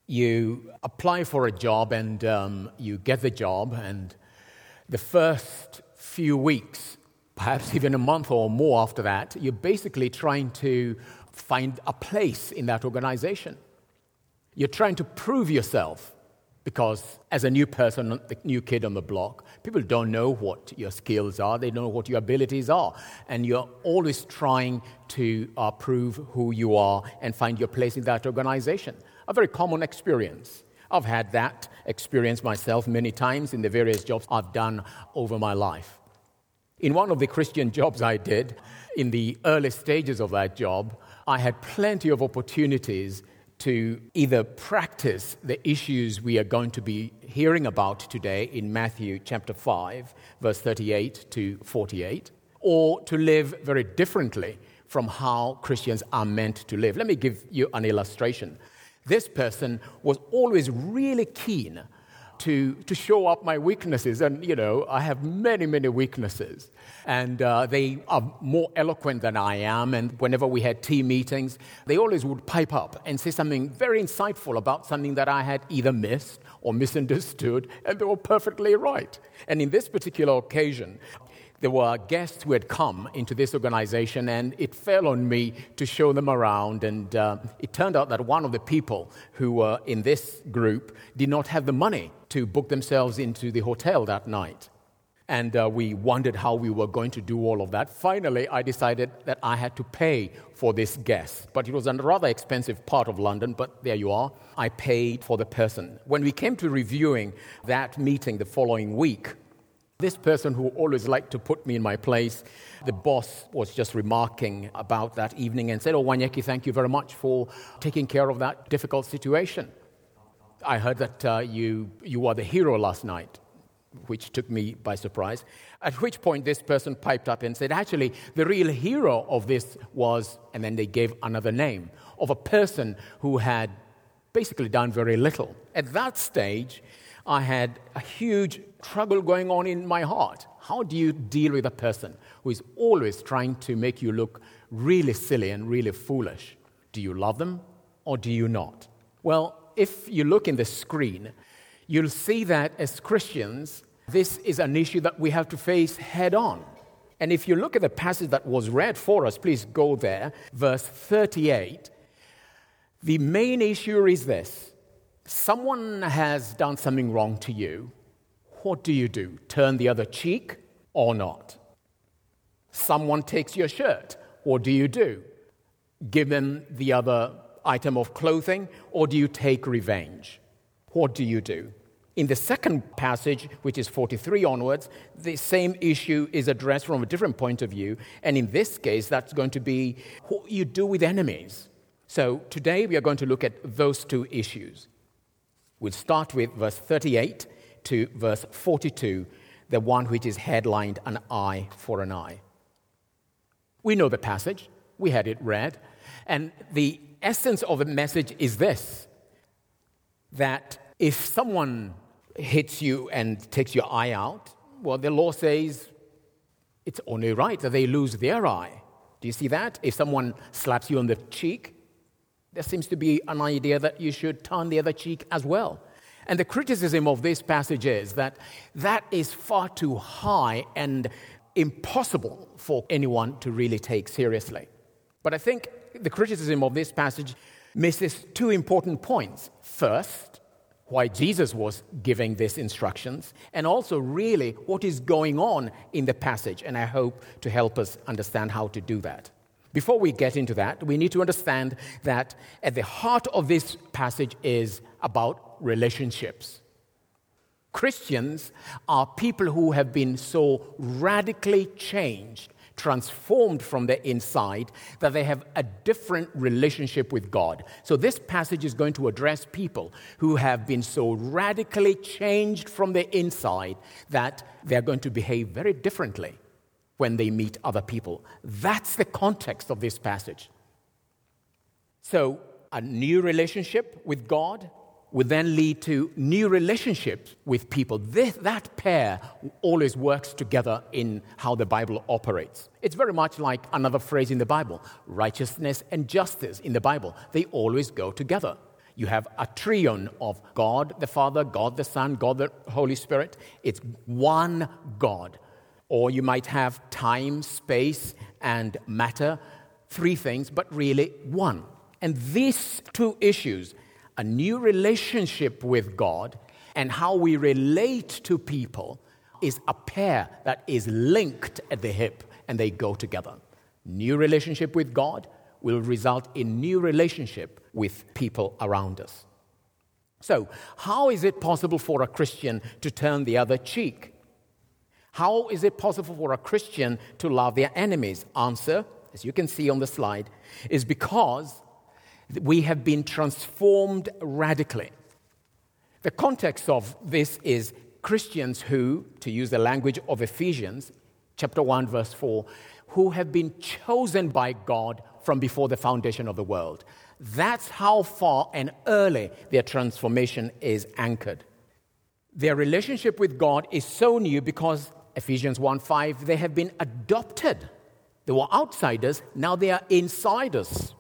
You apply for a job and you get the job, and the first few weeks, perhaps even a month or more after that, you're basically trying to find a place in that organization. You're trying to prove yourself because as a new person, the new kid on the block, people don't know what your skills are, they don't know what your abilities are, and you're always trying to prove who you are and find your place in that organization. A very common experience. I've had that experience myself many times in the various jobs I've done over my life. In one of the Christian jobs I did, in the early stages of that job, I had plenty of opportunities to either practice the issues we are going to be hearing about today in Matthew chapter 5, verse 38 to 48, or to live very differently from how Christians are meant to live. Let me give you an illustration. This person was always really keen to show up my weaknesses. And, I have many, many weaknesses. And they are more eloquent than I am. And whenever we had team meetings, they always would pipe up and say something very insightful about something that I had either missed or misunderstood. And they were perfectly right. And in this particular occasion, there were guests who had come into this organization, and it fell on me to show them around. And it turned out that one of the people who were in this group did not have the money to book themselves into the hotel that night. And we wondered how we were going to do all of that. Finally, I decided that I had to pay for this guest. But it was a rather expensive part of London, but there you are. I paid for the person. When we came to reviewing that meeting the following week, this person who always liked to put me in my place, the boss was just remarking about that evening and said, "Oh, Wanyeki, thank you very much for taking care of that difficult situation. I heard that you were the hero last night," which took me by surprise. At which point this person piped up and said, "Actually, the real hero of this was," and then they gave another name, of a person who had basically done very little. At that stage, I had a huge struggle going on in my heart. How do you deal with a person who is always trying to make you look really silly and really foolish? Do you love them or do you not? Well, if you look in the screen, you'll see that as Christians, this is an issue that we have to face head on. And if you look at the passage that was read for us, please go there, verse 38, the main issue is this. Someone has done something wrong to you. What do you do? Turn the other cheek or not? Someone takes your shirt. What do you do? Give them the other item of clothing, or do you take revenge? What do you do? In the second passage, which is 43 onwards, the same issue is addressed from a different point of view. And in this case, that's going to be what you do with enemies. So today we are going to look at those two issues. We'll start with verse 38 to verse 42, the one which is headlined "An eye for an eye." We know the passage. We had it read. And the essence of the message is this, that if someone hits you and takes your eye out, well, the law says it's only right that they lose their eye. Do you see that? If someone slaps you on the cheek, there seems to be an idea that you should turn the other cheek as well. And the criticism of this passage is that that is far too high and impossible for anyone to really take seriously. But I think the criticism of this passage misses two important points. First, why Jesus was giving these instructions, and also really what is going on in the passage. And I hope to help us understand how to do that. Before we get into that, we need to understand that at the heart of this passage is about relationships. Christians are people who have been so radically changed, transformed from the inside, that they have a different relationship with God. So this passage is going to address people who have been so radically changed from the inside that they're going to behave very differently when they meet other people. That's the context of this passage. So a new relationship with God would then lead to new relationships with people. That pair always works together in how the Bible operates. It's very much like another phrase in the Bible, righteousness and justice in the Bible. They always go together. You have a trion of God the Father, God the Son, God the Holy Spirit. It's one God. Or you might have time, space, and matter, three things, but really one. And these two issues, a new relationship with God and how we relate to people, is a pair that is linked at the hip, and they go together. New relationship with God will result in new relationship with people around us. So, how is it possible for a Christian to turn the other cheek? How is it possible for a Christian to love their enemies? Answer, as you can see on the slide, is because we have been transformed radically. The context of this is Christians who, to use the language of Ephesians, chapter 1, verse 4, who have been chosen by God from before the foundation of the world. That's how far and early their transformation is anchored. Their relationship with God is so new because, Ephesians 1:5, they have been adopted. They were outsiders, now they are insiders.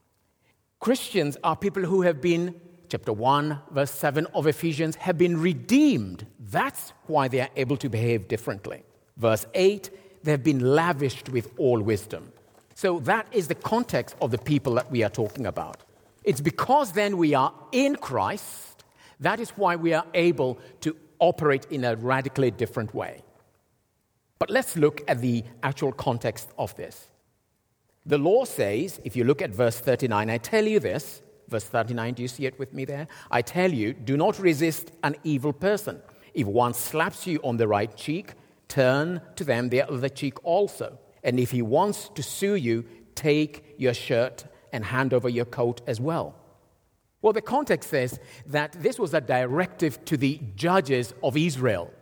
Christians are people who have been, chapter 1, verse 7 of Ephesians, have been redeemed. That's why they are able to behave differently. Verse 8, they have been lavished with all wisdom. So that is the context of the people that we are talking about. It's because then we are in Christ, that is why we are able to operate in a radically different way. But let's look at the actual context of this. The law says, if you look at verse 39, I tell you this, verse 39, do you see it with me there? I tell you, do not resist an evil person. If one slaps you on the right cheek, turn to them the other cheek also. And if he wants to sue you, take your shirt and hand over your coat as well. Well, the context says that this was a directive to the judges of Israel.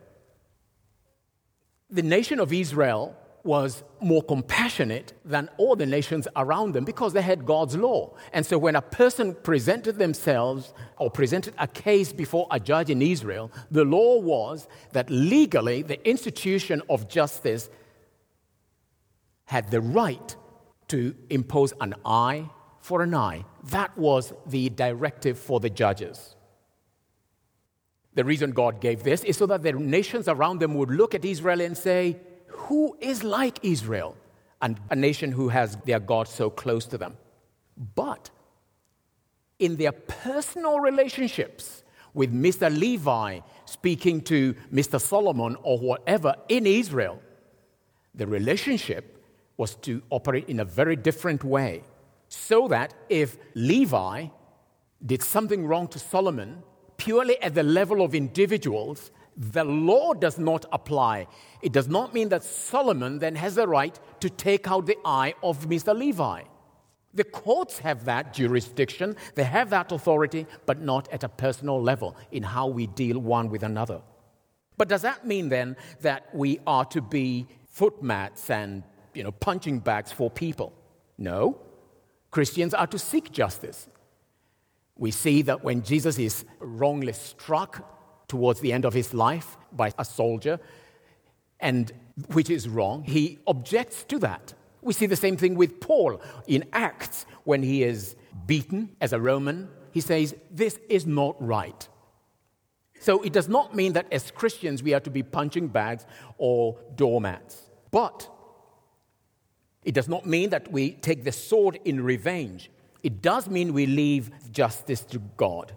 The nation of Israel was more compassionate than all the nations around them because they had God's law. And so when a person presented themselves or presented a case before a judge in Israel, the law was that legally the institution of justice had the right to impose an eye for an eye. That was the directive for the judges. The reason God gave this is so that the nations around them would look at Israel and say, who is like Israel? And a nation who has their God so close to them. But in their personal relationships with Mr. Levi speaking to Mr. Solomon or whatever in Israel, the relationship was to operate in a very different way. So that if Levi did something wrong to Solomon, purely at the level of individuals, the law does not apply. It does not mean that Solomon then has the right to take out the eye of Mr. Levi. The courts have that jurisdiction, they have that authority, but not at a personal level in how we deal one with another. But does that mean then that we are to be footmats and punching bags for people? No. Christians are to seek justice. We see that when Jesus is wrongly struck towards the end of his life by a soldier, and which is wrong, he objects to that. We see the same thing with Paul in Acts when he is beaten as a Roman. He says, this is not right. So it does not mean that as Christians we are to be punching bags or doormats. But it does not mean that we take the sword in revenge. It does mean we leave justice to God.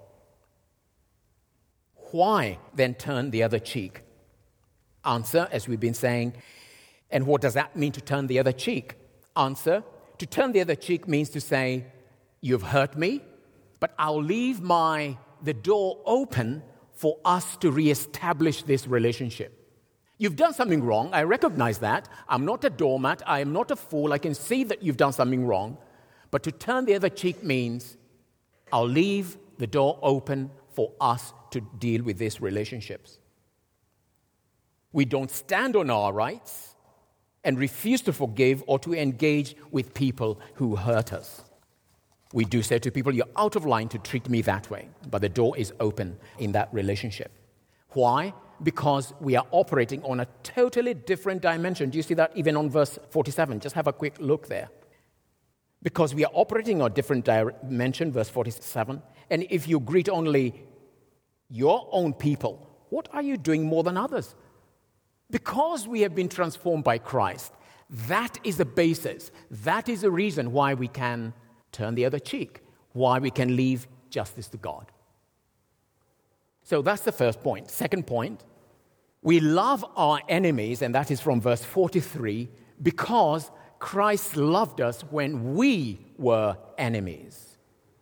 Why then turn the other cheek? Answer, as we've been saying, and what does that mean to turn the other cheek? Answer, to turn the other cheek means to say, you've hurt me, but I'll leave the door open for us to reestablish this relationship. You've done something wrong. I recognize that. I'm not a doormat. I am not a fool. I can see that you've done something wrong. But to turn the other cheek means I'll leave the door open for us to deal with these relationships. We don't stand on our rights and refuse to forgive or to engage with people who hurt us. We do say to people, you're out of line to treat me that way. But the door is open in that relationship. Why? Because we are operating on a totally different dimension. Do you see that even on verse 47? Just have a quick look there. Because we are operating on a different dimension, verse 47, And if you greet only your own people, what are you doing more than others? Because we have been transformed by Christ, that is the basis. That is the reason why we can turn the other cheek, why we can leave justice to God. So that's the first point. Second point, we love our enemies, and that is from verse 43, because Christ loved us when we were enemies.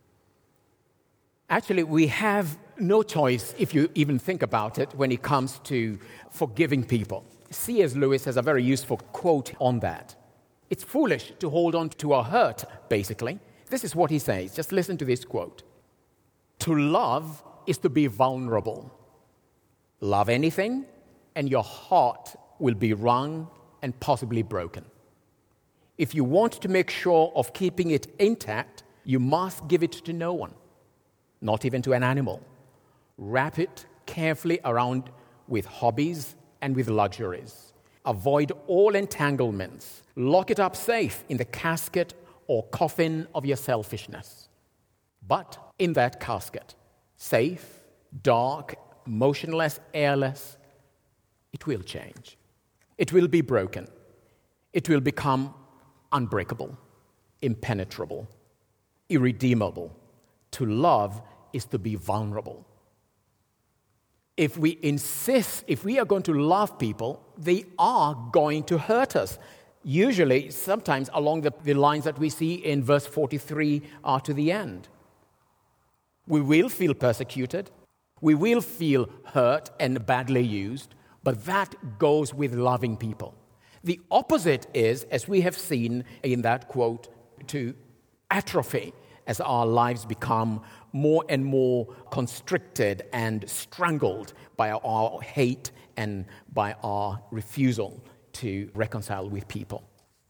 Actually, we have no choice, if you even think about it, when it comes to forgiving people. C.S. Lewis has a very useful quote on that. It's foolish to hold on to a hurt, basically. This is what he says. Just listen to this quote. To love is to be vulnerable. Love anything, and your heart will be wrung and possibly broken. If you want to make sure of keeping it intact, you must give it to no one, not even to an animal. Wrap it carefully around with hobbies and with luxuries. Avoid all entanglements. Lock it up safe in the casket or coffin of your selfishness. But in that casket, safe, dark, motionless, airless, it will change. It will be broken. It will become unbreakable, impenetrable, irredeemable. To love is to be vulnerable. If we insist, if we are going to love people, they are going to hurt us. Usually, sometimes along the lines that we see in verse 43 are to the end. We will feel persecuted. We will feel hurt and badly used, but that goes with loving people. The opposite is, as we have seen in that quote, to atrophy as our lives become more and more constricted and strangled by our hate and by our refusal to reconcile with people.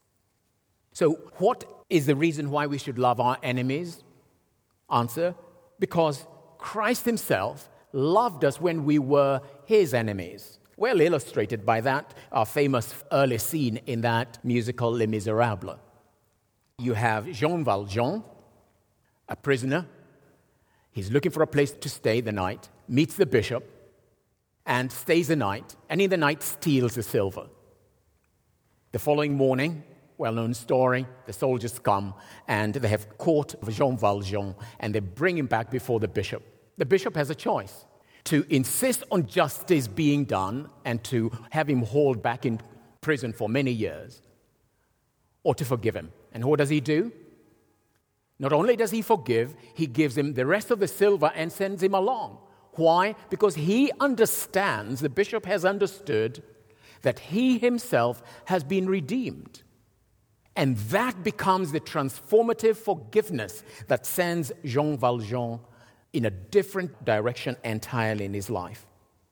So what is the reason why we should love our enemies? Answer, because Christ himself loved us when we were his enemies. Well illustrated by that famous early scene in that musical Les Miserables. You have Jean Valjean, a prisoner. He's looking for a place to stay the night, meets the bishop, and stays the night, and in the night steals the silver. The following morning, well-known story, the soldiers come, and they have caught Jean Valjean, and they bring him back before the bishop. The bishop has a choice: to insist on justice being done and to have him hauled back in prison for many years, or to forgive him. And what does he do? Not only does he forgive, he gives him the rest of the silver and sends him along. Why? Because he understands, the bishop has understood, that he himself has been redeemed. And that becomes the transformative forgiveness that sends Jean Valjean in a different direction entirely in his life.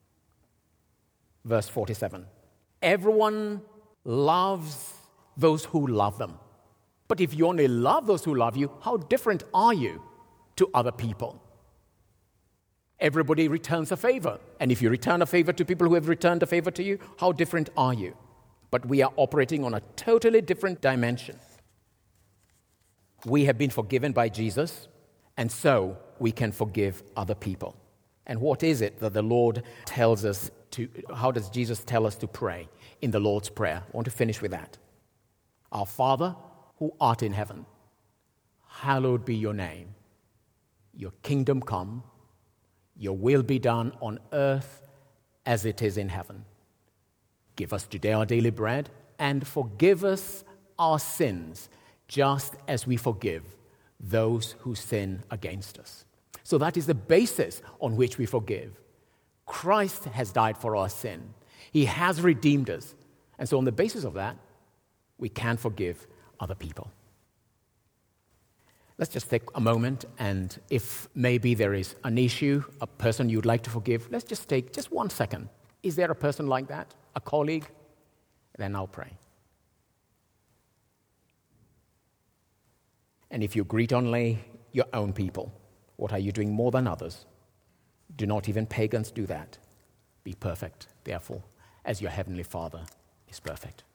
Verse 47. Everyone loves those who love them. But if you only love those who love you, how different are you to other people? Everybody returns a favor. And if you return a favor to people who have returned a favor to you, how different are you? But we are operating on a totally different dimension. We have been forgiven by Jesus, and so we can forgive other people. And what is it that the Lord tells us to, how does Jesus tell us to pray in the Lord's Prayer? I want to finish with that. Our Father, who art in heaven, hallowed be your name. Your kingdom come, your will be done on earth as it is in heaven. Give us today our daily bread, and forgive us our sins, just as we forgive those who sin against us. So that is the basis on which we forgive. Christ has died for our sin. He has redeemed us. And so on the basis of that, we can forgive other people. Let's just take a moment, and if maybe there is an issue, a person you'd like to forgive, let's just take just 1 second. Is there a person like that? A colleague? Then I'll pray. And if you greet only your own people, what are you doing more than others? Do not even pagans do that. Be perfect, therefore, as your heavenly Father is perfect.